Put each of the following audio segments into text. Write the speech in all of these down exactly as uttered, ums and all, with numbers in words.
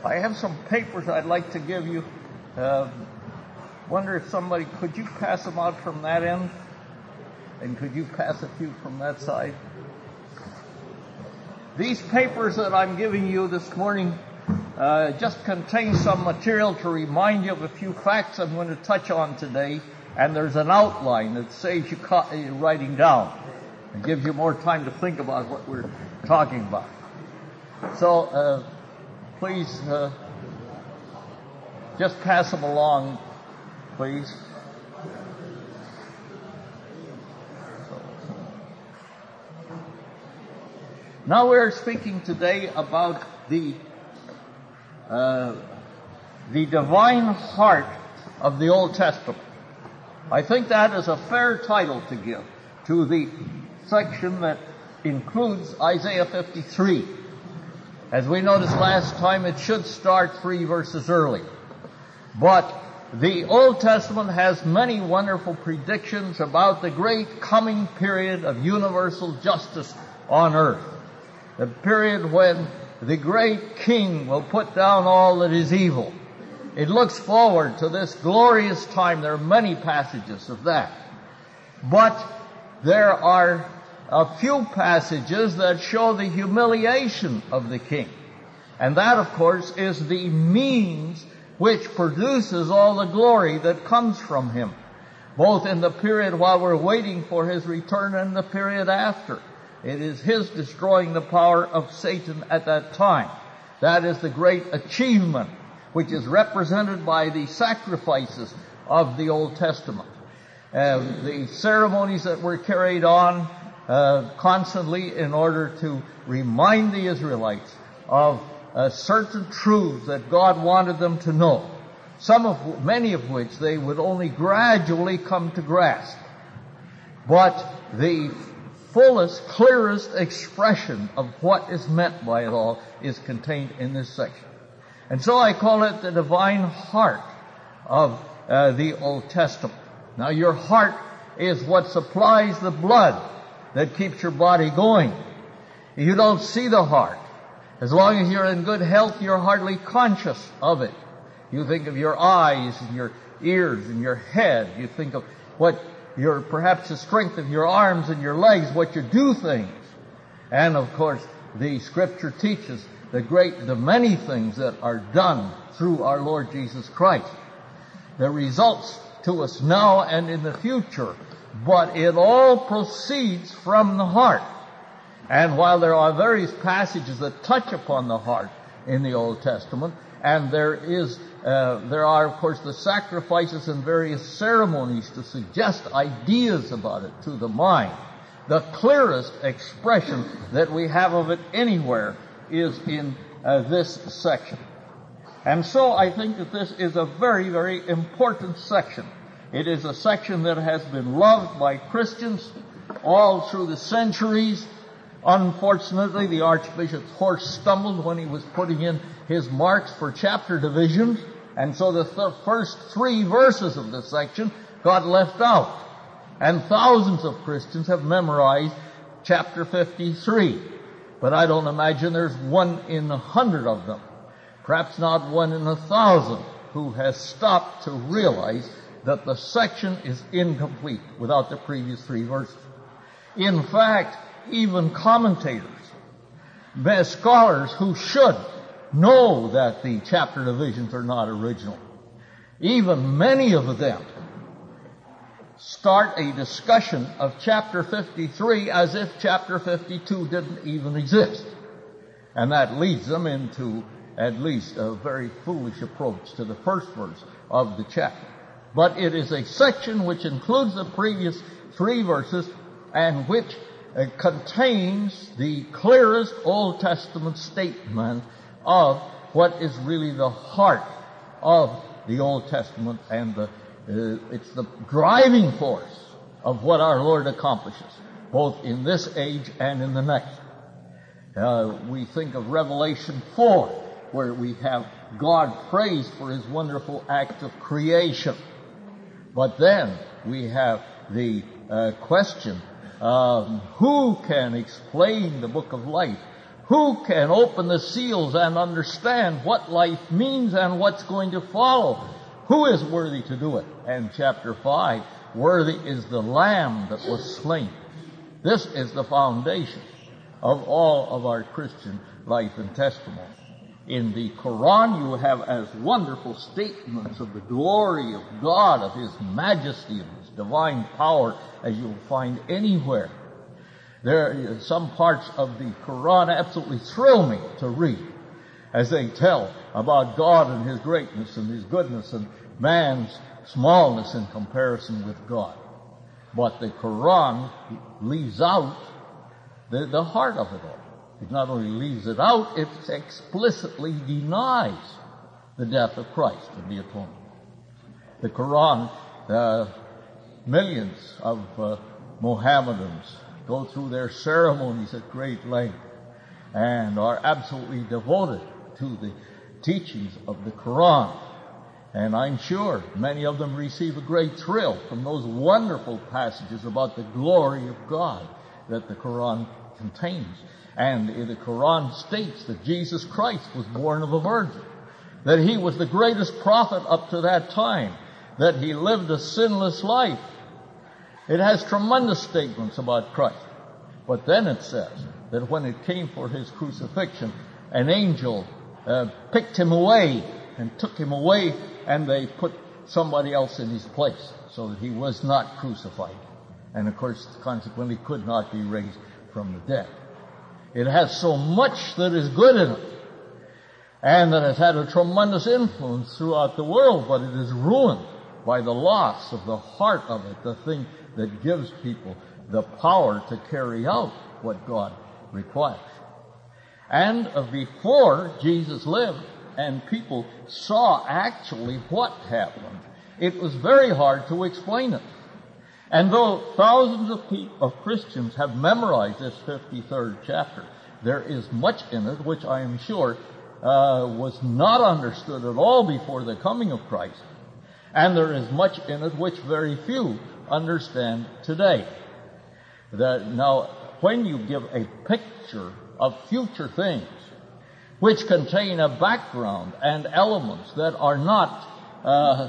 I have some papers I'd like to give you. Uh, wonder if somebody, could you pass them out from that end? And could you pass a few from that side? These papers that I'm giving you this morning uh, just contain some material to remind you of a few facts I'm going to touch on today. And there's an outline that saves you co- writing down. It gives you more time to think about what we're talking about. So, uh, please, uh, just pass them along, please. Now we're speaking today about the uh, the divine heart of the Old Testament. I think that is a fair title to give to the section that includes Isaiah fifty-three. As we noticed last time, it should start three verses early. But the Old Testament has many wonderful predictions about the great coming period of universal justice on earth. The period when the great King will put down all that is evil. It looks forward to this glorious time. There are many passages of that. But there are a few passages that show the humiliation of the King. And that, of course, is the means which produces all the glory that comes from him, both in the period while we're waiting for his return and the period after. It is his destroying the power of Satan at that time. That is the great achievement which is represented by the sacrifices of the Old Testament. Uh, the ceremonies that were carried on uh, constantly in order to remind the Israelites of uh, certain truths that God wanted them to know, some of many of which they would only gradually come to grasp. But the fullest, clearest expression of what is meant by it all is contained in this section. And so I call it the divine heart of uh, the Old Testament. Now, your heart is what supplies the blood that keeps your body going. You don't see the heart. As long as you're in good health, you're hardly conscious of it. You think of your eyes and your ears and your head. You think of what your, perhaps the strength of your arms and your legs, what you do things. And of course, the Scripture teaches the great, the many things that are done through our Lord Jesus Christ. The results to us now and in the future, but it all proceeds from the heart. And while there are various passages that touch upon the heart in the Old Testament, and there is, uh, there are of course the sacrifices and various ceremonies to suggest ideas about it to the mind, the clearest expression that we have of it anywhere is in uh, this section. And so I think that this is a very, very important section. It is a section that has been loved by Christians all through the centuries. Unfortunately, the Archbishop's horse stumbled when he was putting in his marks for chapter divisions, and so the th- first three verses of this section got left out. And thousands of Christians have memorized chapter fifty-three. But I don't imagine there's one in a hundred of them, perhaps not one in a thousand, who has stopped to realize that the section is incomplete without the previous three verses. In fact, even commentators, scholars who should know that the chapter divisions are not original, even many of them start a discussion of chapter fifty-three as if chapter fifty-two didn't even exist. And that leads them into at least a very foolish approach to the first verse of the chapter. But it is a section which includes the previous three verses and which uh, contains the clearest Old Testament statement of what is really the heart of the Old Testament, and the Uh, it's the driving force of what our Lord accomplishes, both in this age and in the next. Uh, we think of Revelation four, where we have God praised for His wonderful act of creation. But then we have the uh, question, um, who can explain the book of life Who can open the seals and understand what life means and what's going to follow? Who is worthy to do it? And chapter five, worthy is the Lamb that was slain. This is the foundation of all of our Christian life and testimony. In the Quran, you have as wonderful statements of the glory of God, of His majesty, of His divine power, as you'll find anywhere. There, some parts of the Quran absolutely thrill me to read, as they tell about God and His greatness and His goodness and man's smallness in comparison with God. But the Quran leaves out the, the heart of it all. It not only leaves it out, it explicitly denies the death of Christ and the atonement. The Quran, uh, millions of uh, Mohammedans go through their ceremonies at great length and are absolutely devoted to the teachings of the Quran. And I'm sure many of them receive a great thrill from those wonderful passages about the glory of God that the Quran contains. And the Quran states that Jesus Christ was born of a virgin, that He was the greatest prophet up to that time, that He lived a sinless life. It has tremendous statements about Christ. But then it says that when it came for His crucifixion, an angel uh, picked Him away and took Him away, and they put somebody else in His place so that He was not crucified. And of course, consequently, could not be raised from the dead. It has so much that is good in it, and that has had a tremendous influence throughout the world, but it is ruined by the loss of the heart of it, the thing that gives people the power to carry out what God requires. And uh, before Jesus lived and people saw actually what happened, it was very hard to explain it. And though thousands of people, of Christians have memorized this fifty-third chapter, there is much in it which I am sure uh, was not understood at all before the coming of Christ. And there is much in it which very few understand today. That now, when you give a picture of future things which contain a background and elements that are not uh,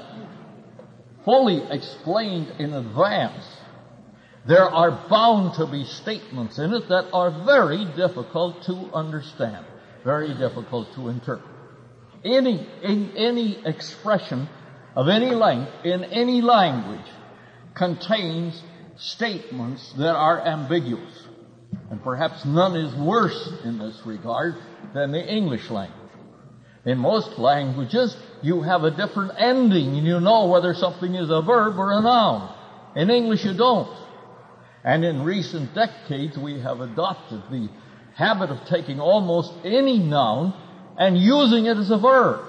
fully explained in advance, there are bound to be statements in it that are very difficult to understand, very difficult to interpret. Any, in, any expression of any length in any language contains statements that are ambiguous. And perhaps none is worse in this regard than the English language. In most languages, you have a different ending and you know whether something is a verb or a noun. In English, you don't. And in recent decades, we have adopted the habit of taking almost any noun and using it as a verb.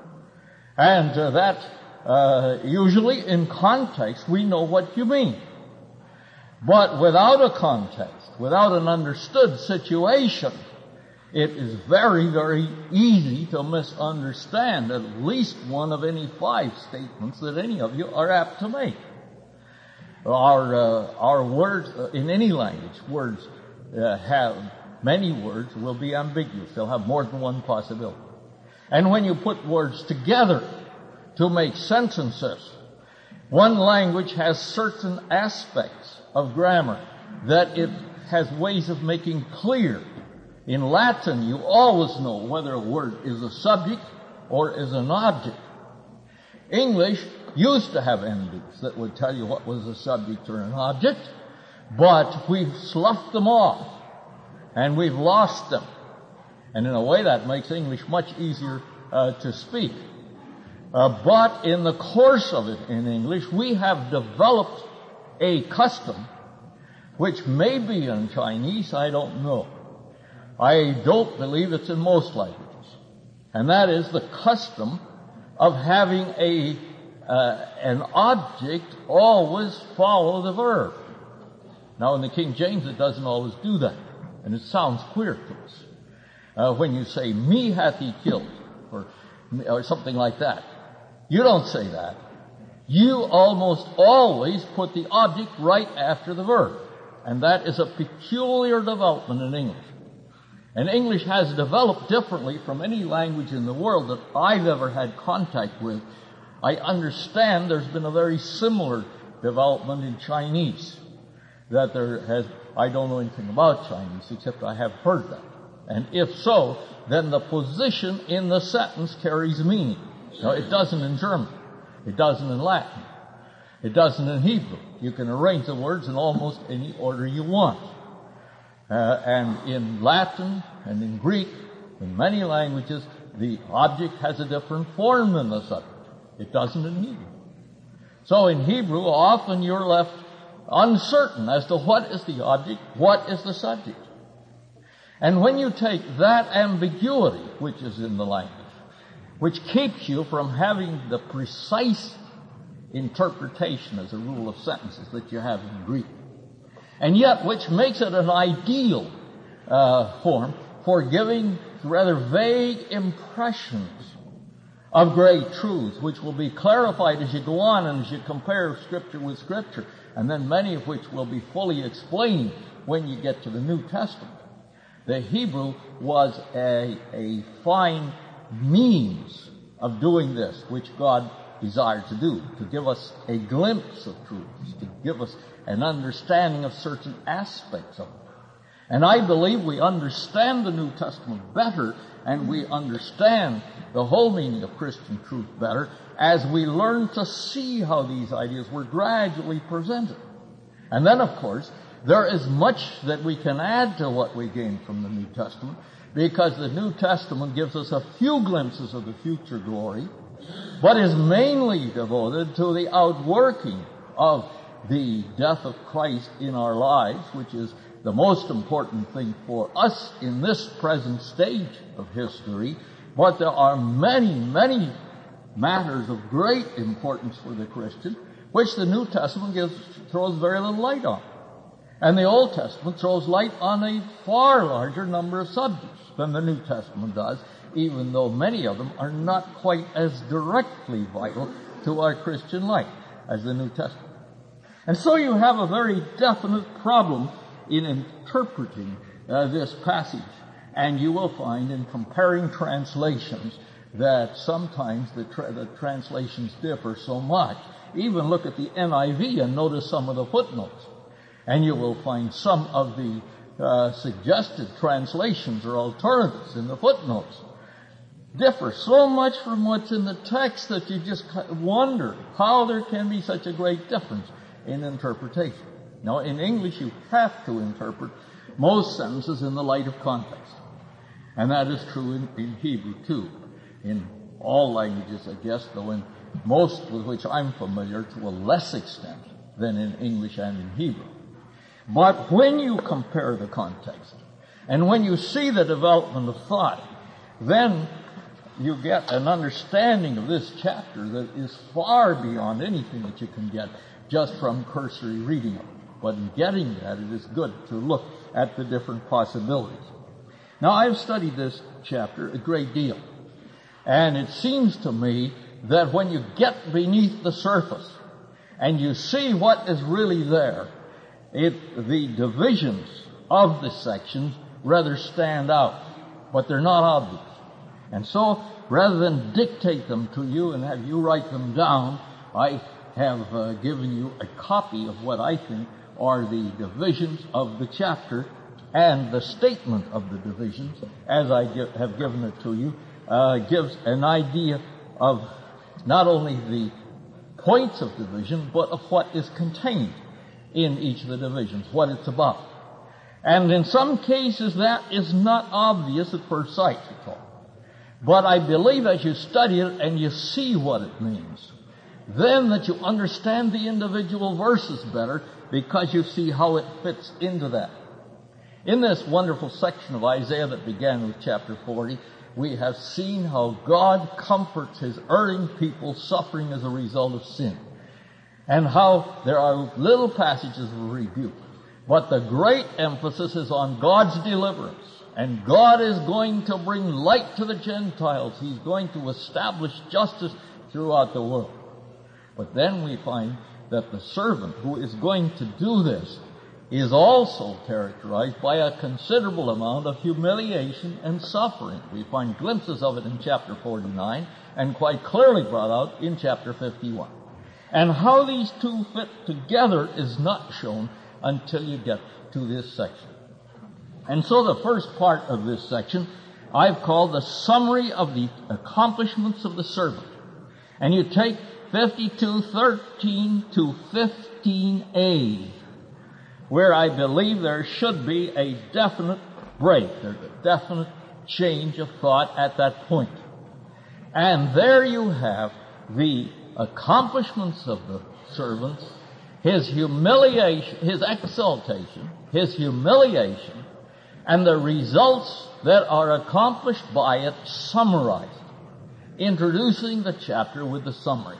And uh, that, uh, usually in context, we know what you mean. But without a context, without an understood situation, it is very, very easy to misunderstand at least one of any five statements that any of you are apt to make. Our, uh, our words, uh, in any language, words uh, have, many words will be ambiguous. They'll have more than one possibility. And when you put words together to make sentences, one language has certain aspects of grammar that it has ways of making clear. In Latin, you always know whether a word is a subject or is an object. English used to have endings that would tell you what was a subject or an object, but we've sloughed them off, and we've lost them. And in a way, that makes English much easier uh, to speak. Uh, but in the course of it in English, we have developed a custom, which may be in Chinese, I don't know. I don't believe it's in most languages. And that is the custom of having a uh, an object always follow the verb. Now, in the King James, it doesn't always do that. And it sounds queer to us. Uh, when you say, me hath he killed, or, or something like that, you don't say that. You almost always put the object right after the verb. And that is a peculiar development in English. And English has developed differently from any language in the world that I've ever had contact with. I understand there's been a very similar development in Chinese. That there has, I don't know anything about Chinese, except I have heard that. And if so, then the position in the sentence carries meaning. Now, it doesn't in German. It doesn't in Latin. It doesn't in Hebrew. You can arrange the words in almost any order you want. Uh, and in Latin and in Greek, in many languages, the object has a different form than the subject. It doesn't in Hebrew. So in Hebrew, often you're left uncertain as to what is the object, what is the subject. And when you take that ambiguity, which is in the language, which keeps you from having the precise interpretation as a rule of sentences that you have in Greek, and yet which makes it an ideal uh, form for giving rather vague impressions of great truths, which will be clarified as you go on and as you compare Scripture with Scripture, and then many of which will be fully explained when you get to the New Testament. The Hebrew was a, a fine means of doing this, which God desired to do, to give us a glimpse of truths, to give us an understanding of certain aspects of it. And I believe we understand the New Testament better, and we understand the whole meaning of Christian truth better as we learn to see how these ideas were gradually presented. And then, of course, there is much that we can add to what we gain from the New Testament, because the New Testament gives us a few glimpses of the future glory, but is mainly devoted to the outworking of the death of Christ in our lives, which is the most important thing for us in this present stage of history. But there are many, many matters of great importance for the Christian, which the New Testament gives, throws very little light on. And the Old Testament throws light on a far larger number of subjects than the New Testament does, even though many of them are not quite as directly vital to our Christian life as the New Testament. And so you have a very definite problem in interpreting uh, this passage. And you will find in comparing translations that sometimes the, tra- the translations differ so much. Even look at the N I V and notice some of the footnotes. And you will find some of the uh, suggested translations or alternatives in the footnotes differ so much from what's in the text that you just wonder how there can be such a great difference in interpretation. Now, in English, you have to interpret most sentences in the light of context. And that is true in, in Hebrew, too. In all languages, I guess, though in most with which I'm familiar to a less extent than in English and in Hebrew. But when you compare the context, and when you see the development of thought, then you get an understanding of this chapter that is far beyond anything that you can get just from cursory reading of it. But in getting that, it is good to look at the different possibilities. Now, I've studied this chapter a great deal, and it seems to me that when you get beneath the surface and you see what is really there, it, the divisions of the sections rather stand out, but they're not obvious. And so, rather than dictate them to you and have you write them down, I have uh, given you a copy of what I think are the divisions of the chapter, and the statement of the divisions, as I give, have given it to you, uh, gives an idea of not only the points of division, but of what is contained in each of the divisions, what it's about. And in some cases that is not obvious at first sight at all. But I believe as you study it and you see what it means, then that you understand the individual verses better, because you see how it fits into that. In this wonderful section of Isaiah that began with chapter forty, we have seen how God comforts His erring people suffering as a result of sin, and how there are little passages of rebuke. But the great emphasis is on God's deliverance, and God is going to bring light to the Gentiles. He's going to establish justice throughout the world. But then we find that the servant who is going to do this is also characterized by a considerable amount of humiliation and suffering. We find glimpses of it in chapter forty-nine and quite clearly brought out in chapter fifty-one. And how these two fit together is not shown until you get to this section. And so the first part of this section I've called the summary of the accomplishments of the servant. And you take fifty-two thirteen to fifteen A, where I believe there should be a definite break. There's a definite change of thought at that point. And there you have the accomplishments of the servants, his humiliation, his exaltation, his humiliation, and the results that are accomplished by it summarized, introducing the chapter with the summary.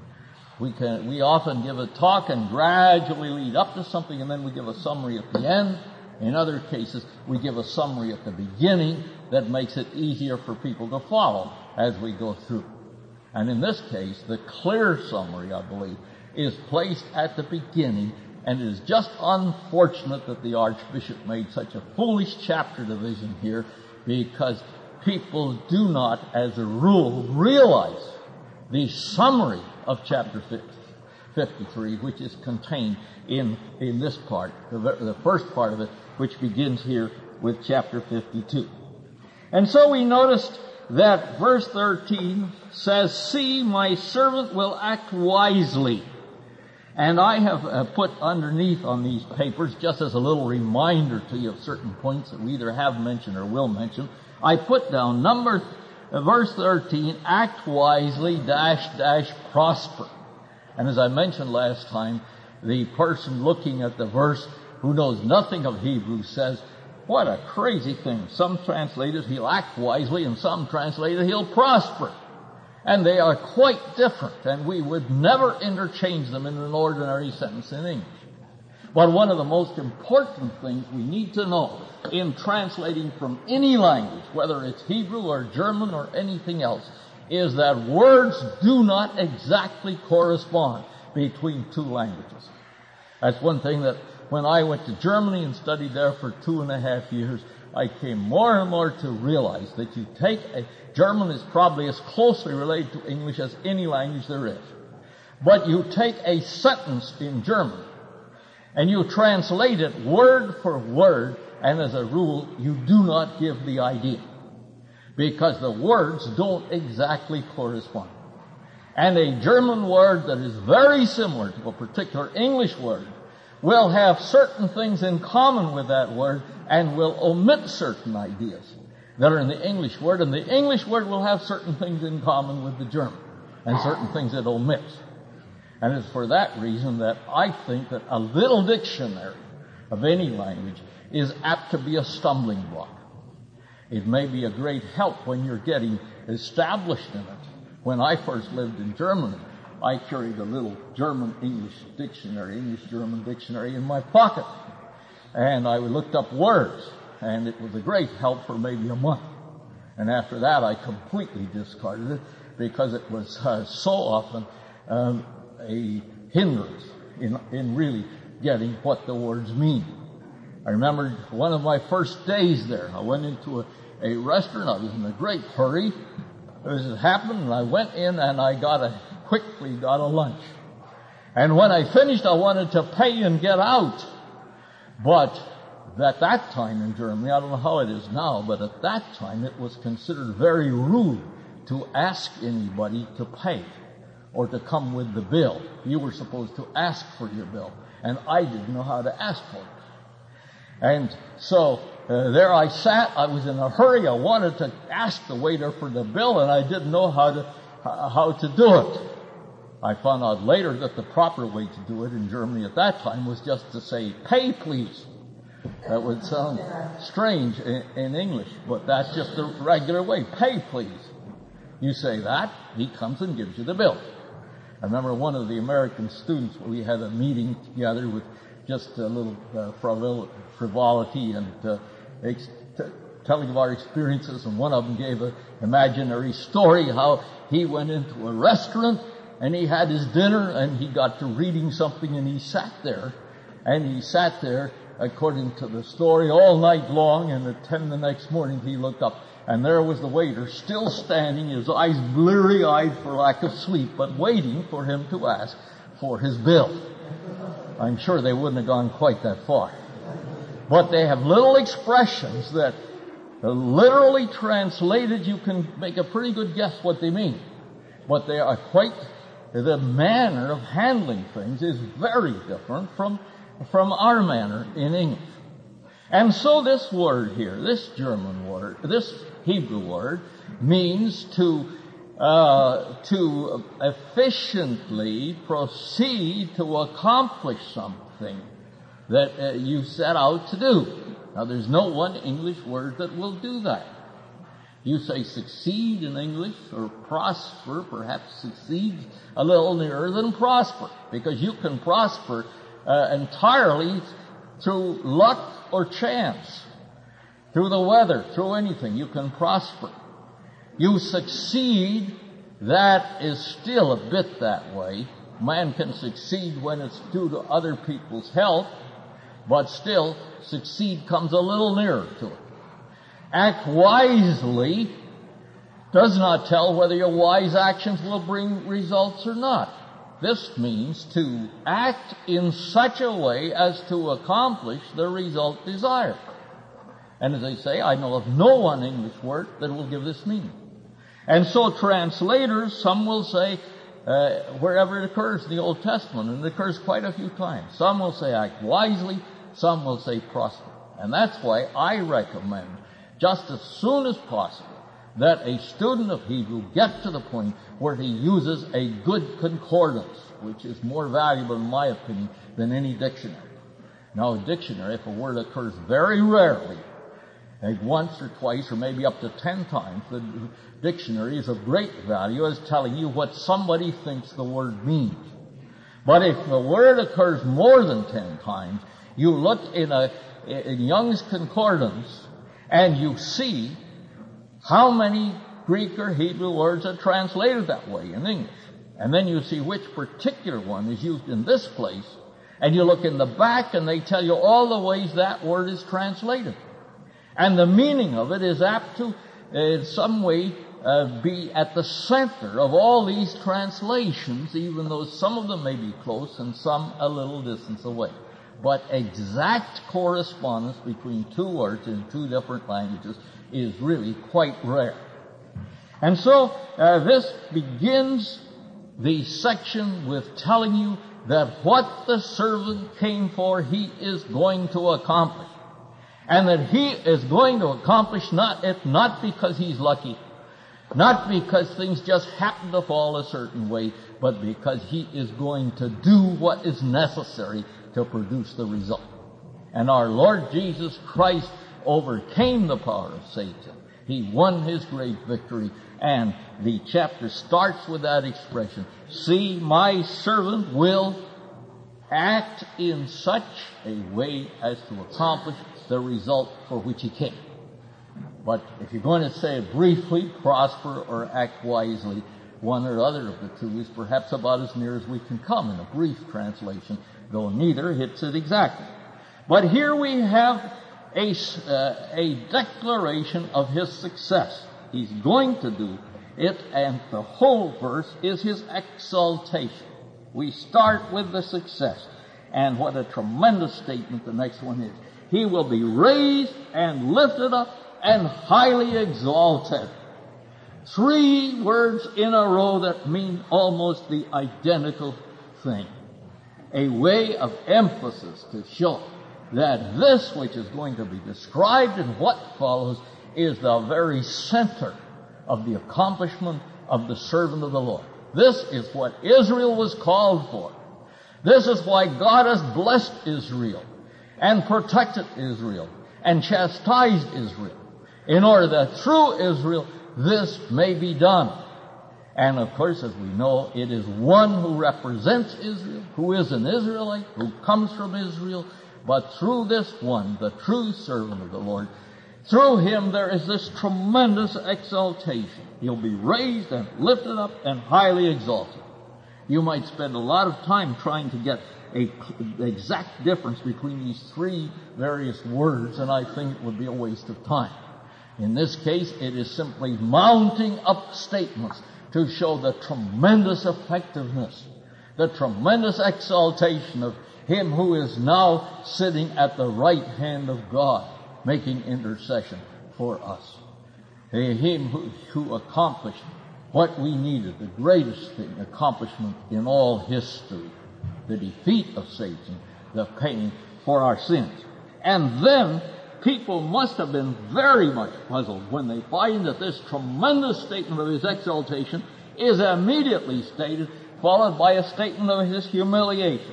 We can, we often give a talk and gradually lead up to something, and then we give a summary at the end. In other cases, we give a summary at the beginning that makes it easier for people to follow as we go through. And in this case, the clear summary, I believe, is placed at the beginning, and it is just unfortunate that the Archbishop made such a foolish chapter division here, because people do not, as a rule, realize the summary of chapter fifty-three, which is contained in, in this part, the, the first part of it, which begins here with chapter fifty-two. And so we noticed that verse thirteen says, "See, my servant will act wisely." And I have uh, put underneath on these papers, just as a little reminder to you of certain points that we either have mentioned or will mention, I put down number uh, verse thirteen, act wisely, dash, dash, prosper. And as I mentioned last time, the person looking at the verse who knows nothing of Hebrew says, what a crazy thing. Some translators, he'll act wisely, and some translators, he'll prosper. And they are quite different, and we would never interchange them in an ordinary sentence in English. But one of the most important things we need to know in translating from any language, whether it's Hebrew or German or anything else, is that words do not exactly correspond between two languages. That's one thing that when I went to Germany and studied there for two and a half years, I came more and more to realize that you take a, German is probably as closely related to English as any language there is. But you take a sentence in German and you translate it word for word, and as a rule, you do not give the idea, because the words don't exactly correspond. And a German word that is very similar to a particular English word will have certain things in common with that word and will omit certain ideas that are in the English word, and the English word will have certain things in common with the German and certain things it omits. And it's for that reason that I think that a little dictionary of any language is apt to be a stumbling block. It may be a great help when you're getting established in it. When I first lived in Germany, I carried a little German-English dictionary, English-German dictionary in my pocket. And I looked up words, and it was a great help for maybe a month. And after that, I completely discarded it because it was uh, so often um, a hindrance in, in really getting what the words mean. I remember one of my first days there. I went into a, a restaurant. I was in a great hurry. This happened, and I went in and I got a quickly got a lunch. And when I finished, I wanted to pay and get out. But at that time in Germany, I don't know how it is now, but at that time it was considered very rude to ask anybody to pay or to come with the bill. You were supposed to ask for your bill, and I didn't know how to ask for it. And so uh, there I sat. I was in a hurry. I wanted to ask the waiter for the bill, and I didn't know how to uh, how to do it. I found out later that the proper way to do it in Germany at that time was just to say, "Pay, please." That would sound strange in, in English, but that's just the regular way. "Pay, please." You say that, he comes and gives you the bill. I remember one of the American students, we had a meeting together with just a little uh, frivol- frivolity and uh, ex- t- telling of our experiences, and one of them gave an imaginary story how he went into a restaurant and he had his dinner and he got to reading something and he sat there And he sat there, according to the story, all night long, and at ten the next morning he looked up, and there was the waiter still standing, his eyes bleary-eyed for lack of sleep, but waiting for him to ask for his bill. I'm sure they wouldn't have gone quite that far. But they have little expressions that, uh, literally translated, you can make a pretty good guess what they mean. But they are quite, the manner of handling things is very different from, from our manner in English. And so this word here, this German word, this Hebrew word, means to uh, to efficiently proceed to accomplish something that uh, you set out to do. Now, there's no one English word that will do that. You say succeed in English, or prosper, perhaps succeed a little nearer than prosper, because you can prosper uh, entirely through luck or chance, through the weather, through anything. You can prosper. You succeed, that is still a bit that way. Man can succeed when it's due to other people's help, but still, succeed comes a little nearer to it. Act wisely does not tell whether your wise actions will bring results or not. This means to act in such a way as to accomplish the result desired. And as I say, I know of no one English word that will give this meaning. And so translators, some will say, uh, wherever it occurs in the Old Testament, and it occurs quite a few times, some will say act wisely, some will say prosper. And that's why I recommend, just as soon as possible, that a student of Hebrew get to the point where he uses a good concordance, which is more valuable, in my opinion, than any dictionary. Now, a dictionary, if a word occurs very rarely, like once or twice or maybe up to ten times, the dictionary is of great value as telling you what somebody thinks the word means. But if the word occurs more than ten times, you look in a in Young's Concordance and you see how many Greek or Hebrew words are translated that way in English. And then you see which particular one is used in this place, and you look in the back and they tell you all the ways that word is translated. And the meaning of it is apt to, in some way, uh, be at the center of all these translations, even though some of them may be close and some a little distance away. But exact correspondence between two words in two different languages is really quite rare. And so uh, this begins the section with telling you that what the servant came for, he is going to accomplish. And that he is going to accomplish not, it not because he's lucky, not because things just happen to fall a certain way, but because he is going to do what is necessary to produce the result. And our Lord Jesus Christ overcame the power of Satan. He won his great victory, and the chapter starts with that expression, see, my servant will act in such a way as to accomplish the result for which he came. But if you're going to say it briefly, prosper or act wisely, one or other of the two is perhaps about as near as we can come in a brief translation, though neither hits it exactly. But here we have a, uh, a declaration of his success. He's going to do it, and the whole verse is his exaltation. We start with the success, and what a tremendous statement the next one is. He will be raised and lifted up and highly exalted. Three words in a row that mean almost the identical thing. A way of emphasis to show that this which is going to be described in what follows is the very center of the accomplishment of the servant of the Lord. This is what Israel was called for. This is why God has blessed Israel and protected Israel and chastised Israel, in order that through Israel this may be done. And of course, as we know, it is one who represents Israel, who is an Israelite, who comes from Israel, but through this one, the true servant of the Lord, through him there is this tremendous exaltation. He'll be raised and lifted up and highly exalted. You might spend a lot of time trying to get a, the exact difference between these three various words, and I think it would be a waste of time. In this case, it is simply mounting up statements to show the tremendous effectiveness, the tremendous exaltation of Him who is now sitting at the right hand of God, making intercession for us. Him who, who accomplished what we needed, the greatest thing, accomplishment in all history, the defeat of Satan, the paying for our sins. And then people must have been very much puzzled when they find that this tremendous statement of His exaltation is immediately stated, followed by a statement of His humiliation.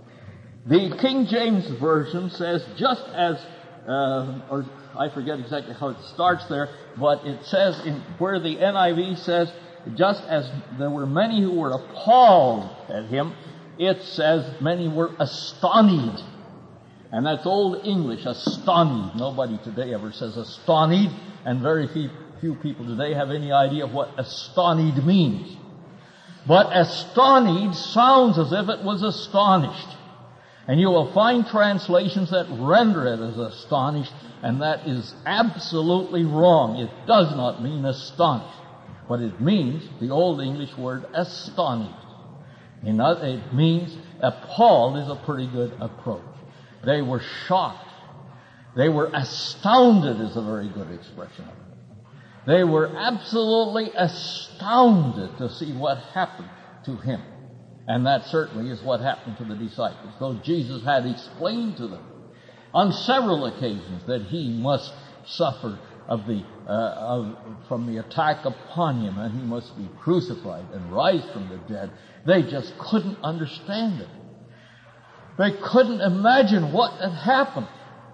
The King James Version says, just as, uh, or I forget exactly how it starts there, but it says in where the N I V says, just as there were many who were appalled at Him, it says many were astonished. And that's Old English, astonished. Nobody today ever says astonished, and very few, few people today have any idea of what astonished means. But astonished sounds as if it was astonished. And you will find translations that render it as astonished, and that is absolutely wrong. It does not mean astonished. What it means, the Old English word astonished. In other, it means appalled is a pretty good approach. They were shocked. They were astounded is a very good expression of it. They were absolutely astounded to see what happened to Him. And that certainly is what happened to the disciples. Though Jesus had explained to them on several occasions that He must suffer of the uh, of, from the attack upon Him, and He must be crucified and rise from the dead, they just couldn't understand it. They couldn't imagine what had happened.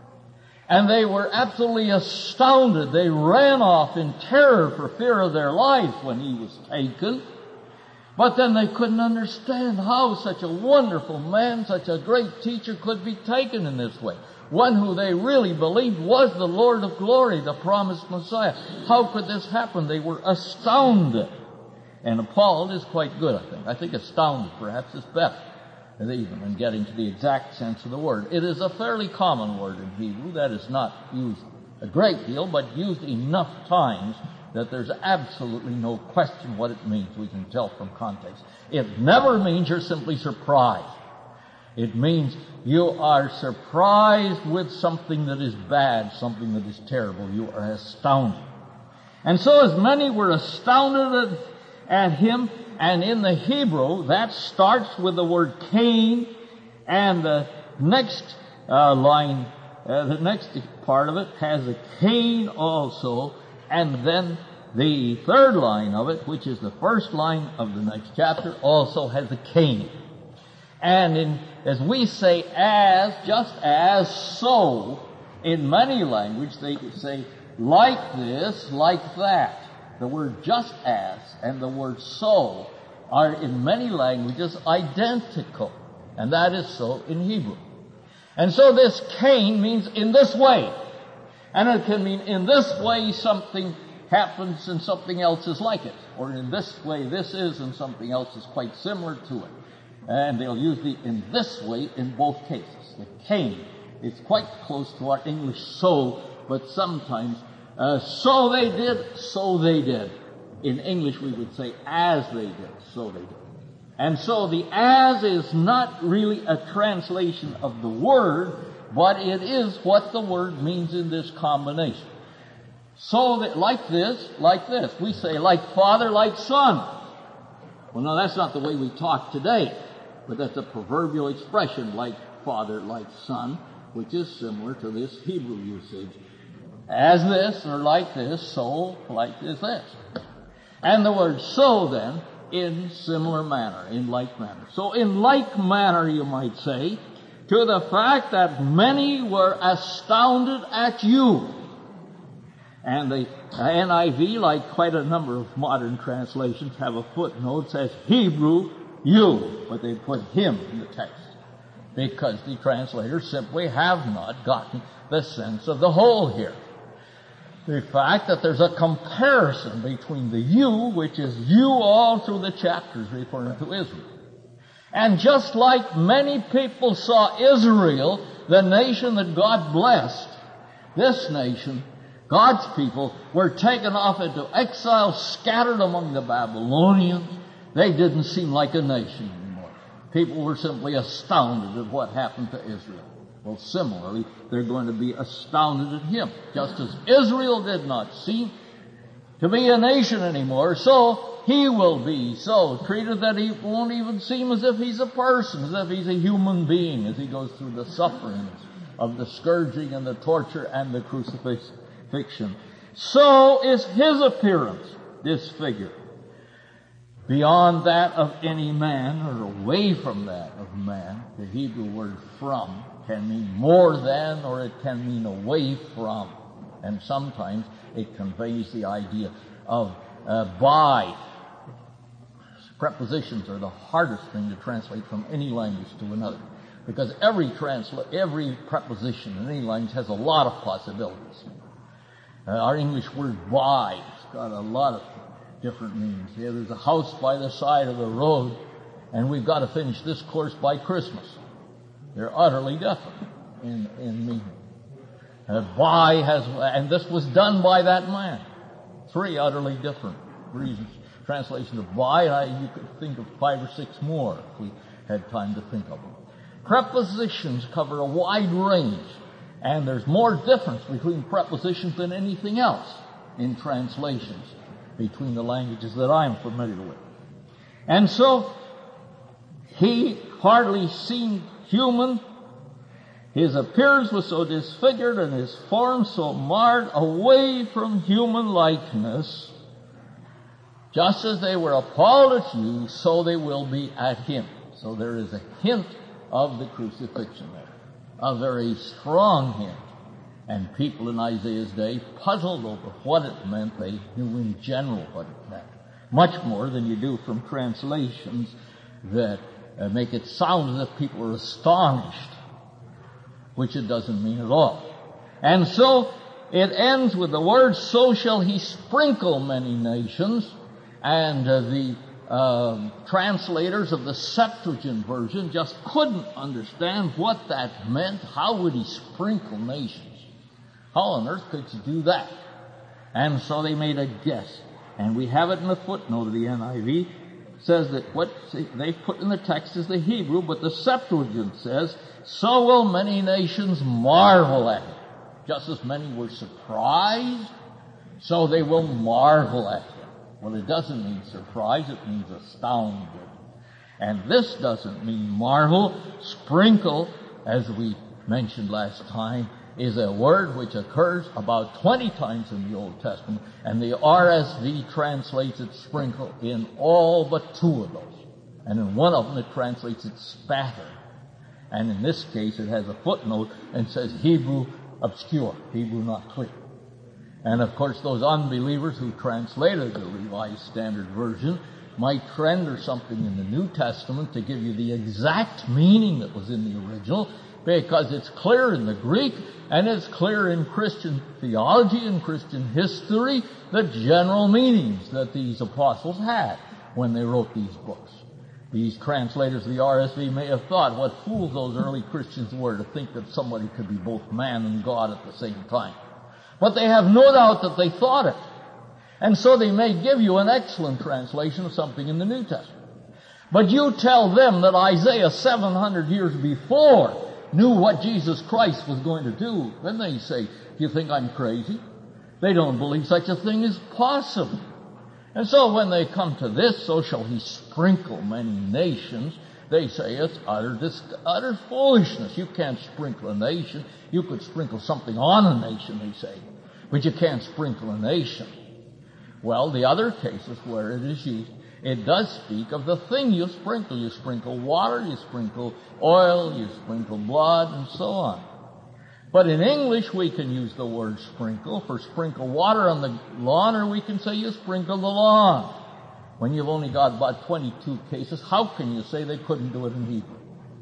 And they were absolutely astounded. They ran off in terror for fear of their lives when He was taken. But then they couldn't understand how such a wonderful man, such a great teacher could be taken in this way. One who they really believed was the Lord of glory, the promised Messiah. How could this happen? They were astounded. And appalled is quite good, I think. I think astounded perhaps is better, even in getting to the exact sense of the word. It is a fairly common word in Hebrew that is not used a great deal, but used enough times that there's absolutely no question what it means. We can tell from context. It never means you're simply surprised. It means you are surprised with something that is bad, something that is terrible. You are astounded. And so as many were astounded at, at Him, and in the Hebrew, that starts with the word Cain, and the next uh, line, uh, the next part of it has a Cain also, and then the third line of it, which is the first line of the next chapter, also has a Cain. And in, as we say as, just as, so, in many languages they say like this, like that. The word just as and the word so are in many languages identical. And that is so in Hebrew. And so this Cain means in this way. And it can mean in this way something happens and something else is like it. Or in this way this is and something else is quite similar to it. And they'll use the in this way in both cases. The Cain is quite close to our English so, but sometimes uh, so they did, so they did. In English we would say as they did, so they did. And so the as is not really a translation of the word, but it is what the word means in this combination. So that like this, like this. We say like father, like son. Well, no, that's not the way we talk today. But that's a proverbial expression, like father, like son, which is similar to this Hebrew usage. As this, or like this, so, like this, this. And the word so, then, in similar manner, in like manner. So in like manner, you might say, to the fact that many were astounded at you. And the N I V, like quite a number of modern translations, have a footnote that says Hebrew, you, but they put him in the text because the translators simply have not gotten the sense of the whole here. The fact that there's a comparison between the you, which is you all through the chapters referring to Israel, And just like many people saw Israel, the nation that God blessed, this nation, God's people, were taken off into exile, scattered among the Babylonians. They didn't seem like a nation anymore. People were simply astounded at what happened to Israel. Well, similarly, they're going to be astounded at him. Just as Israel did not seem to be a nation anymore, so he will be so treated that he won't even seem as if he's a person, as if he's a human being, as he goes through the sufferings of the scourging and the torture and the crucifixion. So is his appearance disfigured. Beyond that of any man, or away from that of man, the Hebrew word from can mean more than, or it can mean away from. And sometimes it conveys the idea of uh, by. Prepositions are the hardest thing to translate from any language to another, because every transla- every preposition in any language has a lot of possibilities. Uh, our English word by has got a lot of different meanings. Yeah, there's a house by the side of the road, and we've got to finish this course by Christmas. They're utterly different in, in meaning. Uh, by has, and this was done by that man. Three utterly different reasons. Translation of by, I, you could think of five or six more if we had time to think of them. Prepositions cover a wide range, and there's more difference between prepositions than anything else in translations between the languages that I'm familiar with. And so, he hardly seemed human. His appearance was so disfigured and his form so marred away from human likeness. Just as they were appalled at you, so they will be at him. So there is a hint of the crucifixion there. A very strong hint. And people in Isaiah's day puzzled over what it meant. They knew in general what it meant. Much more than you do from translations that uh, make it sound as if people are astonished, which it doesn't mean at all. And so it ends with the word, so shall he sprinkle many nations. And uh, the uh, translators of the Septuagint version just couldn't understand what that meant. How would he sprinkle nations? How on earth could you do that? And so they made a guess. And we have it in the footnote of the N I V. It says that what they put in the text is the Hebrew, but the Septuagint says, so will many nations marvel at him. Just as many were surprised, so they will marvel at him. Well, it doesn't mean surprise, it means astounded. And this doesn't mean marvel. Sprinkle, as we mentioned last time, is a word which occurs about twenty times in the Old Testament, and the R S V translates it sprinkle in all but two of those. And in one of them it translates it spatter. And in this case it has a footnote and says Hebrew obscure, Hebrew not clear. And of course those unbelievers who translated the Revised Standard Version might render something in the New Testament to give you the exact meaning that was in the original, because it's clear in the Greek and it's clear in Christian theology and Christian history, the general meanings that these apostles had when they wrote these books. These translators of the R S V may have thought what fools those early Christians were to think that somebody could be both man and God at the same time. But they have no doubt that they thought it. And so they may give you an excellent translation of something in the New Testament. But you tell them that Isaiah seven hundred years before knew what Jesus Christ was going to do, then they say, do you think I'm crazy? They don't believe such a thing is possible. And so when they come to this, so shall he sprinkle many nations, they say it's utter, dis- utter foolishness. You can't sprinkle a nation. You could sprinkle something on a nation, they say, but you can't sprinkle a nation. Well, the other cases where it is used, it does speak of the thing you sprinkle. You sprinkle water, you sprinkle oil, you sprinkle blood, and so on. But in English, we can use the word sprinkle for sprinkle water on the lawn, or we can say you sprinkle the lawn. When you've only got about twenty-two cases, how can you say they couldn't do it in Hebrew?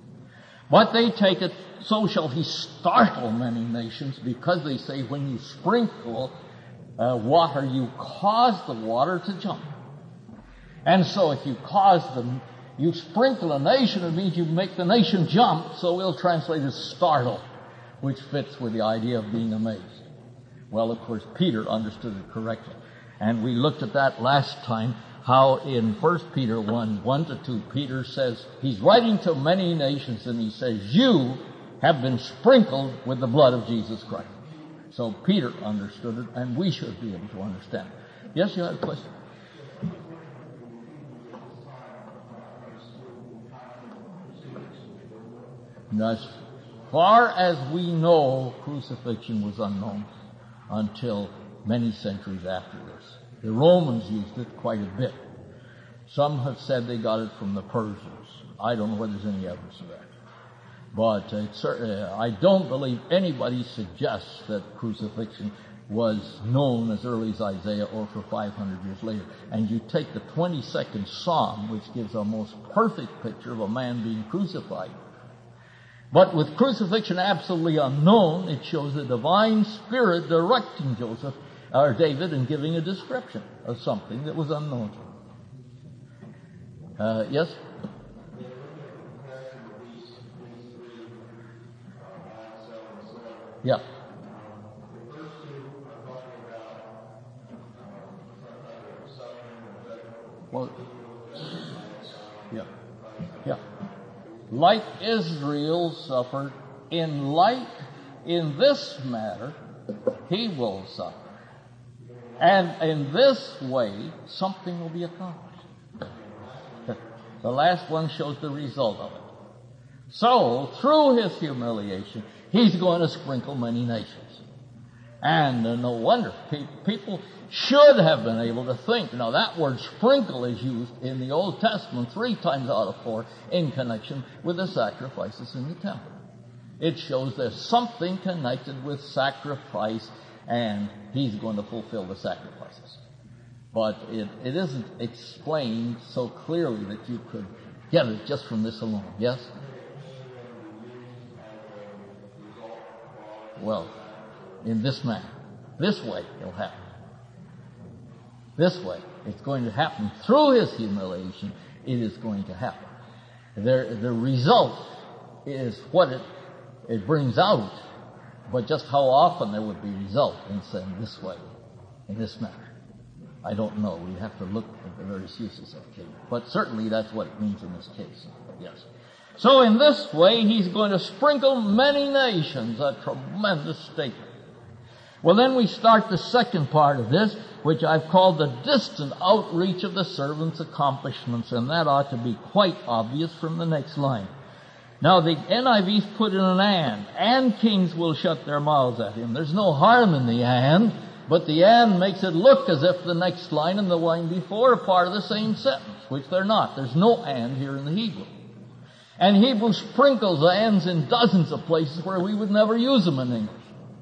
But they take it, so shall he startle many nations, because they say when you sprinkle uh, water, you cause the water to jump. And so if you cause the You sprinkle a nation, it means you make the nation jump, so we'll translate as startle, which fits with the idea of being amazed. Well, of course, Peter understood it correctly. And we looked at that last time, how in First Peter one, one to two, Peter says, he's writing to many nations, and he says, you have been sprinkled with the blood of Jesus Christ. So Peter understood it, and we should be able to understand it. Yes, you had a question? As far as we know, crucifixion was unknown until many centuries after this. The Romans used it quite a bit. Some have said they got it from the Persians. I don't know whether there's any evidence of that. But uh, certainly, I don't believe anybody suggests that crucifixion was known as early as Isaiah or for five hundred years later. And you take the twenty-second Psalm, which gives a most perfect picture of a man being crucified. But with crucifixion absolutely unknown, it shows the divine Spirit directing Joseph or David and giving a description of something that was unknown. Uh, yes? Yeah. Well, yeah. Yeah. Like Israel suffered, in like, in this matter, he will suffer. And in this way, something will be accomplished. The last one shows the result of it. So, through his humiliation, he's going to sprinkle many nations. And uh, no wonder, pe- people should have been able to think. Now, that word sprinkle is used in the Old Testament three times out of four in connection with the sacrifices in the temple. It shows there's something connected with sacrifice, and he's going to fulfill the sacrifices. But it, it isn't explained so clearly that you could get it just from this alone. Yes? Well, in this manner, this way it'll happen. This way, it's going to happen. Through his humiliation, it is going to happen. There, the result is what it, it brings out, but just how often there would be result in saying this way, in this manner. I don't know. We have to look at the various uses of it. But certainly that's what it means in this case. Yes. So in this way, he's going to sprinkle many nations, a tremendous statement. Well, then we start the second part of this, which I've called the distant outreach of the servant's accomplishments, and that ought to be quite obvious from the next line. Now, the N I V's put in an and, and kings will shut their mouths at him. There's no harm in the and, but the and makes it look as if the next line and the line before are part of the same sentence, which they're not. There's no and here in the Hebrew. And Hebrew sprinkles ands in dozens of places where we would never use them in English.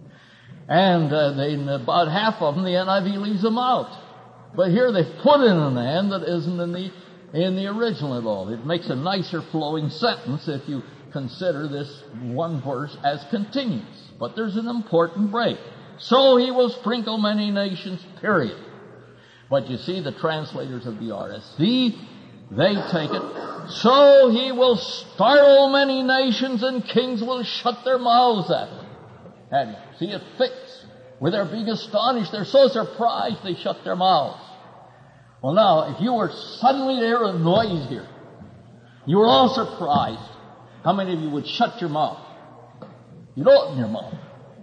And uh, they, in about half of them, the N I V leaves them out. But here they've put in an and that isn't in the in the original at all. It makes a nicer flowing sentence if you consider this one verse as continuous. But there's an important break. So he will sprinkle many nations, period. But you see, the translators of the R S V, they take it, so he will startle many nations and kings will shut their mouths at him. And see, it fits. With their being astonished, they're so surprised they shut their mouths. Well, now, if you were suddenly to hear a noise here, you were all surprised, how many of you would shut your mouth? You'd open your mouth.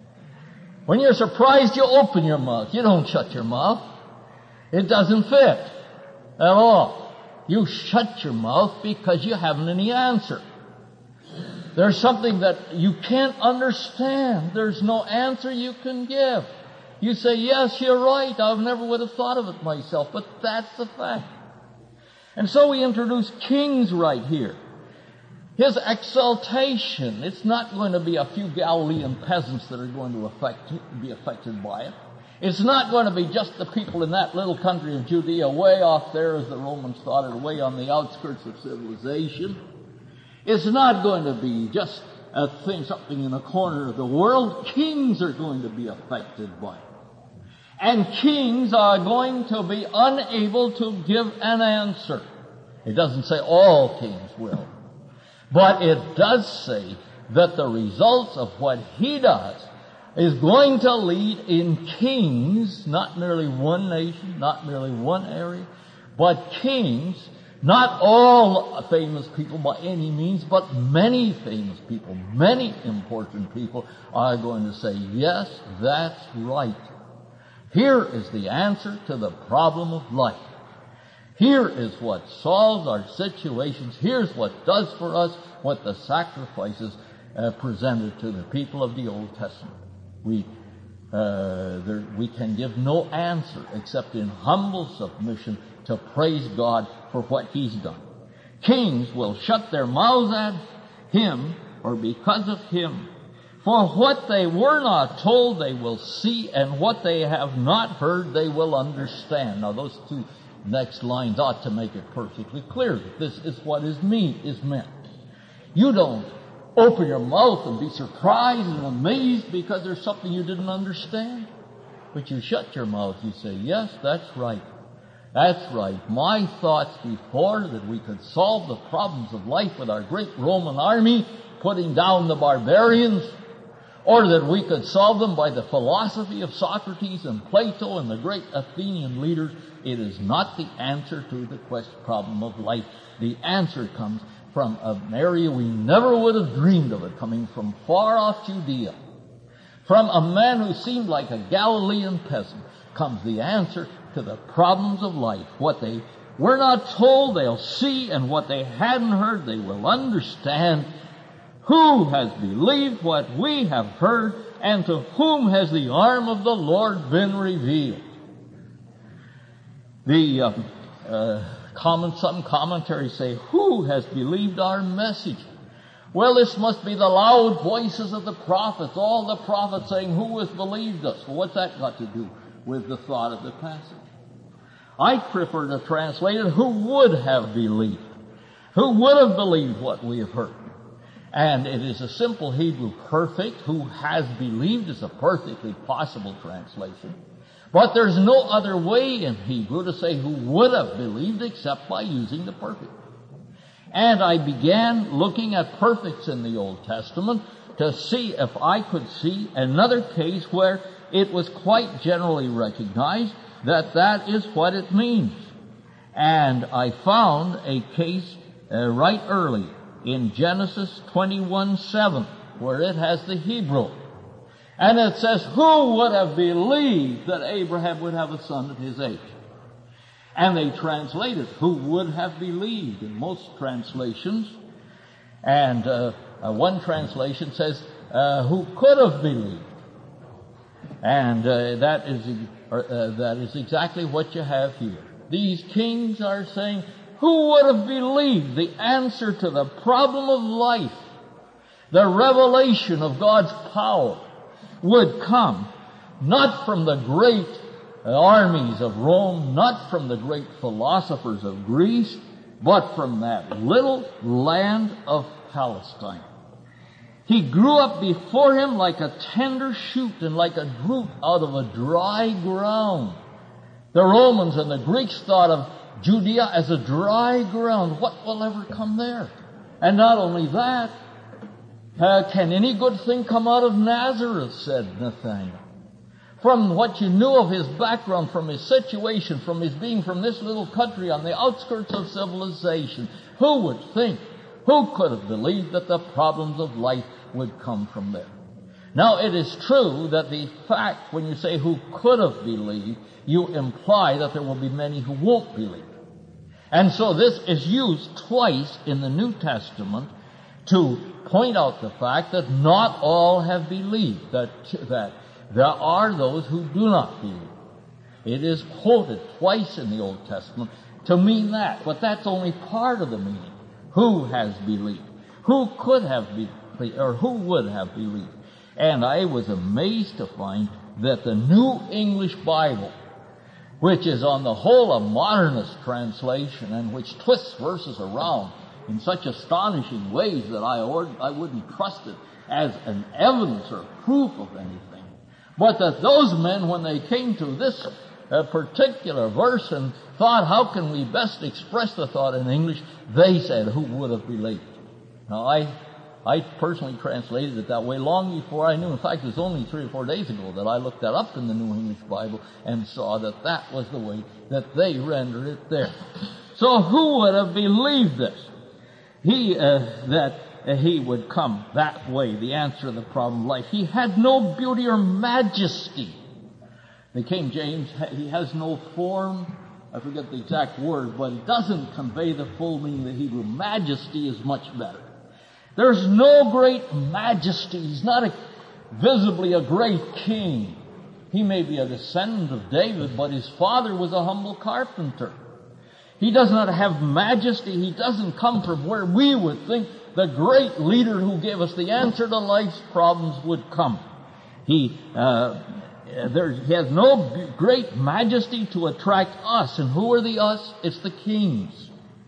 When you're surprised, you open your mouth. You don't shut your mouth. It doesn't fit at all. You shut your mouth because you haven't any answer. There's something that you can't understand. There's no answer you can give. You say, yes, you're right. I never would have thought of it myself, but that's the fact. And so we introduce kings right here. His exaltation, it's not going to be a few Galilean peasants that are going to affect, be affected by it. It's not going to be just the people in that little country of Judea way off there, as the Romans thought it, way on the outskirts of civilization. It's not going to be just a thing, something in a corner of the world. Kings are going to be affected by it. And kings are going to be unable to give an answer. It doesn't say all kings will. But it does say that the results of what he does is going to lead in kings, not merely one nation, not merely one area, but kings, not all famous people by any means, but many famous people, many important people are going to say, yes, that's right. Here is the answer to the problem of life. Here is what solves our situations. Here's what does for us what the sacrifices uh, presented to the people of the Old Testament. We, uh, there, we can give no answer except in humble submission to praise God for what He's done. Kings will shut their mouths at Him, or because of Him. For what they were not told they will see, and what they have not heard they will understand. Now those two next lines ought to make it perfectly clear that this is what is mean is meant. You don't open your mouth and be surprised and amazed because there's something you didn't understand. But you shut your mouth, you say, yes, that's right. That's right. My thoughts before that we could solve the problems of life with our great Roman army, putting down the barbarians, or that we could solve them by the philosophy of Socrates and Plato and the great Athenian leaders, it is not the answer to the question problem of life. The answer comes from an area we never would have dreamed of it, coming from far off Judea. From a man who seemed like a Galilean peasant comes the answer to the problems of life. What they were not told, they'll see, and what they hadn't heard, they will understand. Who has believed what we have heard, and to whom has the arm of the Lord been revealed? The uh, uh, comment, some commentaries say, who has believed our message? Well, this must be the loud voices of the prophets, all the prophets saying, who has believed us? Well, what's that got to do with the thought of the passage? I prefer to translate it, who would have believed? Who would have believed what we have heard? And it is a simple Hebrew perfect. Who has believed is a perfectly possible translation. But there's no other way in Hebrew to say who would have believed except by using the perfect. And I began looking at perfects in the Old Testament to see if I could see another case where it was quite generally recognized that that is what it means. And I found a case uh, right early in Genesis twenty-one seven, where it has the Hebrew. And it says, who would have believed that Abraham would have a son at his age? And they translate it, who would have believed, in most translations. And uh, uh, one translation says, uh, who could have believed. And uh, that is uh, that is exactly what you have here. These kings are saying, who would have believed the answer to the problem of life, the revelation of God's power, would come not from the great armies of Rome, not from the great philosophers of Greece, but from that little land of Palestine. He grew up before him like a tender shoot and like a root out of a dry ground. The Romans and the Greeks thought of Judea as a dry ground. What will ever come there? And not only that, uh, can any good thing come out of Nazareth, said Nathanael. From what you knew of his background, from his situation, from his being from this little country on the outskirts of civilization, who would think, who could have believed that the problems of life would come from there? Now, it is true that the fact, when you say who could have believed, you imply that there will be many who won't believe. And so this is used twice in the New Testament to point out the fact that not all have believed, that, that there are those who do not believe. It is quoted twice in the Old Testament to mean that, but that's only part of the meaning. Who has believed? Who could have believed, or who would have believed? And I was amazed to find that the New English Bible, which is on the whole a modernist translation and which twists verses around in such astonishing ways that I, or, I wouldn't trust it as an evidence or proof of anything, but that those men, when they came to this a particular verse and thought, how can we best express the thought in English? They said, who would have believed? Now, I I personally translated it that way long before I knew. In fact, it was only three or four days ago that I looked that up in the New English Bible and saw that that was the way that they rendered it there. So who would have believed this? He, uh, that uh, he would come that way, the answer to the problem of life. He had no beauty or majesty. The King James, he has no form. I forget the exact word, but it doesn't convey the full meaning of the Hebrew. Majesty is much better. There's no great majesty. He's not a, visibly a great king. He may be a descendant of David, but his father was a humble carpenter. He does not have majesty. He doesn't come from where we would think the great leader who gave us the answer to life's problems would come. He, uh, there, he has no great majesty to attract us. And who are the us? It's the kings.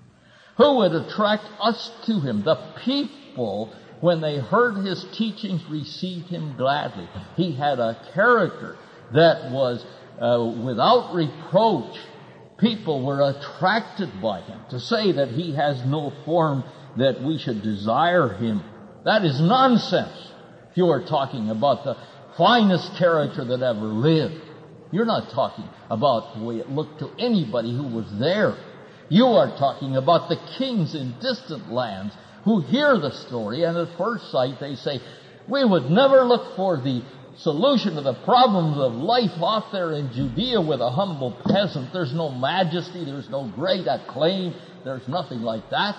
Who would attract us to him? The people, when they heard his teachings, received him gladly. He had a character that was uh, without reproach. People were attracted by him. To say that he has no form, that we should desire him, that is nonsense. If you are talking about the finest character that ever lived, you're not talking about the way it looked to anybody who was there. You are talking about the kings in distant lands who hear the story, and at first sight they say, we would never look for the solution to the problems of life off there in Judea with a humble peasant. There's no majesty, there's no great acclaim, there's nothing like that.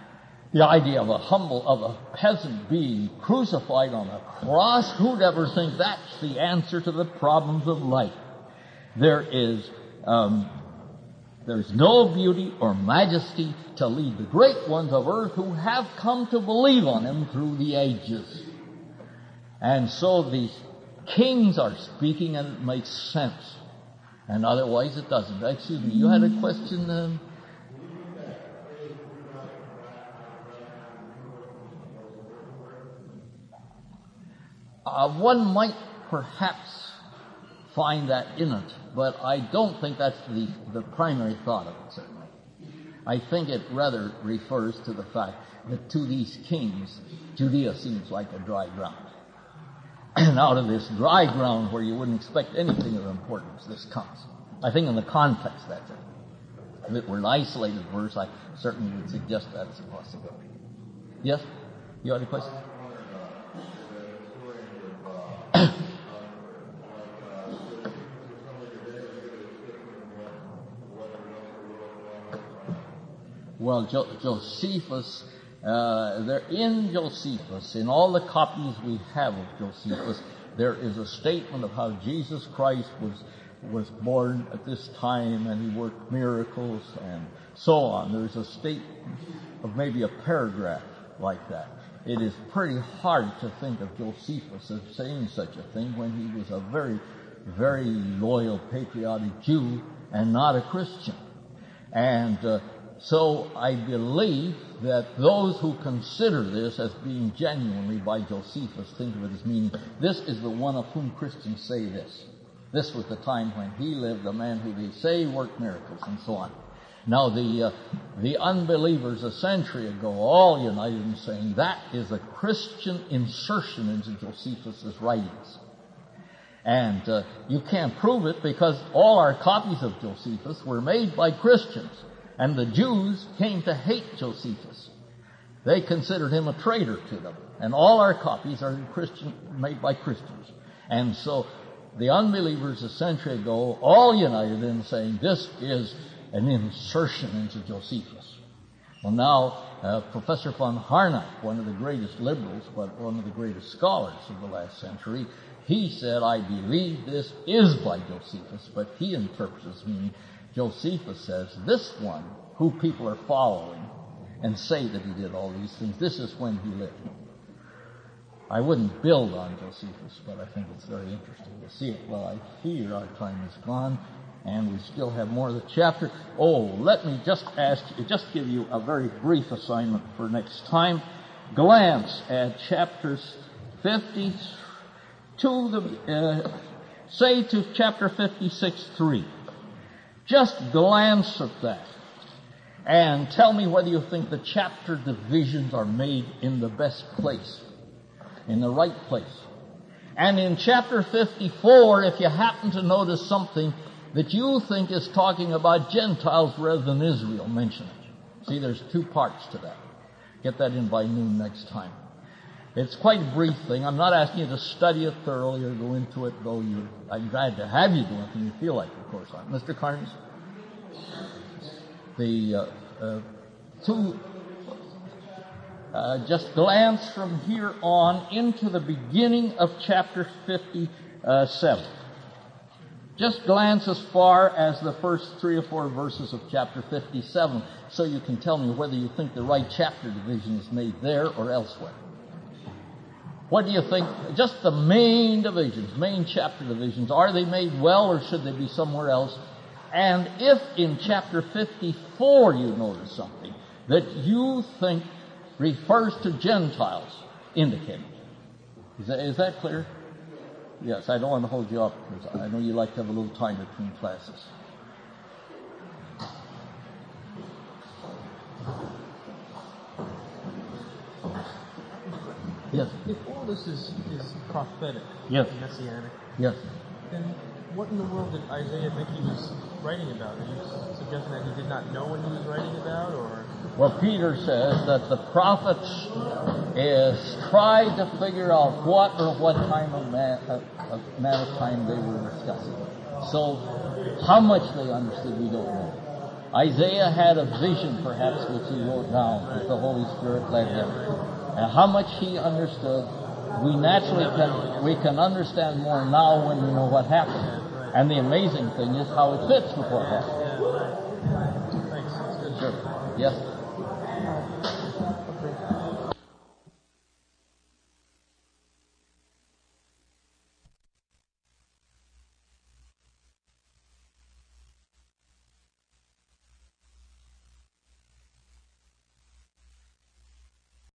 The idea of a humble, of a peasant being crucified on a cross, who'd ever think that's the answer to the problems of life? There is, um, there's no beauty or majesty to lead the great ones of earth who have come to believe on him through the ages. And so these kings are speaking, and it makes sense. And otherwise it doesn't. Excuse me, you had a question? Um, uh, one might perhaps find that in it, but I don't think that's the, the primary thought of it, certainly. I think it rather refers to the fact that to these kings, Judea seems like a dry ground. And out of this dry ground where you wouldn't expect anything of importance, this comes. I think in the context, that's it. If it were an isolated verse, I certainly would suggest that's a possibility. Yes? You had a question? Well, jo- Josephus, uh, they're in Josephus, in all the copies we have of Josephus, there is a statement of how Jesus Christ was was born at this time, and he worked miracles and so on. There's a statement of maybe a paragraph like that. It is pretty hard to think of Josephus as saying such a thing when he was a very, very loyal, patriotic Jew and not a Christian. And uh, so I believe that those who consider this as being genuinely by Josephus think of it as meaning, this is the one of whom Christians say this. This was the time when he lived, a man who they say worked miracles and so on. Now the uh, the unbelievers a century ago all united in saying that is a Christian insertion into Josephus' writings. And uh, you can't prove it because all our copies of Josephus were made by Christians. And the Jews came to hate Josephus. They considered him a traitor to them. And all our copies are Christian, made by Christians. And so the unbelievers a century ago all united in saying this is an insertion into Josephus. Well, now, uh, Professor von Harnack, one of the greatest liberals, but one of the greatest scholars of the last century, he said, I believe this is by Josephus, but he interprets this meaning. Josephus says, this one, who people are following and say that he did all these things, this is when he lived. I wouldn't build on Josephus, but I think it's very interesting to see it. Well, I fear our time is gone, and we still have more of the chapter. Oh, let me just ask you, just give you a very brief assignment for next time. Glance at chapters fifty to the, uh, say to chapter fifty-six, three. Just glance at that and tell me whether you think the chapter divisions are made in the best place, in the right place. And in chapter fifty-four, if you happen to notice something that you think is talking about Gentiles rather than Israel, mention it. See, there's two parts to that. Get that in by noon next time. It's quite a brief thing. I'm not asking you to study it thoroughly or go into it, though you, I'm glad to have you do it when you feel like it, of course. Mister Carnes? The uh, uh, two, uh, just glance from here on into the beginning of chapter fifty-seven. Just glance as far as the first three or four verses of chapter fifty-seven, so you can tell me whether you think the right chapter division is made there or elsewhere. What do you think? Just the main divisions, main chapter divisions, are they made well or should they be somewhere else? And if in chapter fifty-four you notice something that you think refers to Gentiles, indicate it. Is that, is that clear? Yes, I don't want to hold you up because I know you like to have a little time between classes. Yes. If all this is, is prophetic, yes, messianic, yes, then what in the world did Isaiah think he was writing about? Are you suggesting that he did not know what he was writing about, or? Well, Peter says that the prophets is tried to figure out what or what time of man, uh, of amount of time they were discussing. So, how much they understood, we don't know. Isaiah had a vision, perhaps, which he wrote down, that the Holy Spirit led him. And how much he understood, we naturally can we can understand more now when we know what happened. And the amazing thing is how it fits with what happened. Sure. Yes.